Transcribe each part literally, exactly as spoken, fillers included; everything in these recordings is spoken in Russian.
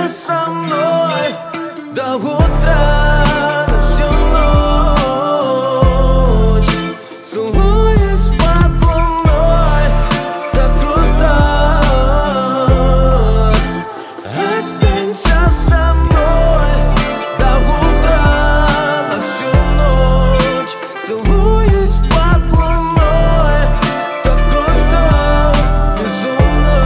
Останься со мной до утра, на всю ночь, целуясь под луной, так круто. Останься со мной до утра, на всю ночь, целуясь под луной, так круто, безумно.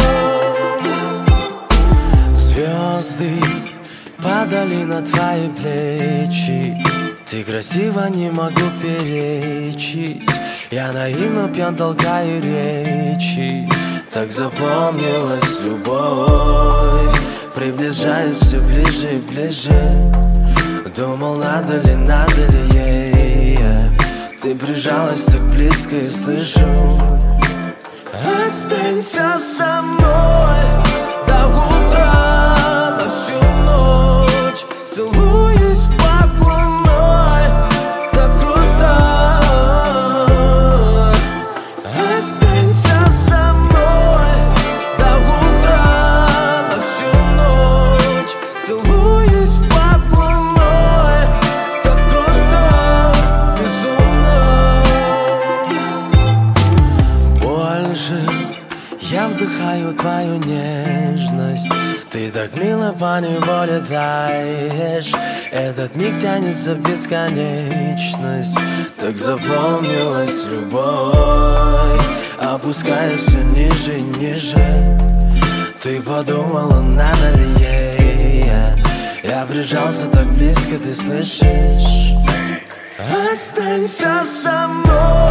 Звезды падали на твои плечи, ты красиво, не могу перечить. Я наивно пьян, толкаю речи, так запомнилась любовь. Приближаясь все ближе и ближе, думал, надо ли, надо ли ей. Ты прижалась так близко и слышу: останься со мной до утра, на всю ночь, целуясь под луной, так круто. Останься со мной до утра, на всю ночь, целуясь под луной, так круто, безумно. Больше я вдыхаю твою нежность, ты так мило поневоле таешь. Этот миг тянется в бесконечность, так запомнилась любовь. Опускаясь все ниже и ниже, ты подумала, надо ли ей. Я прижался так близко, ты слышишь? Останься со мной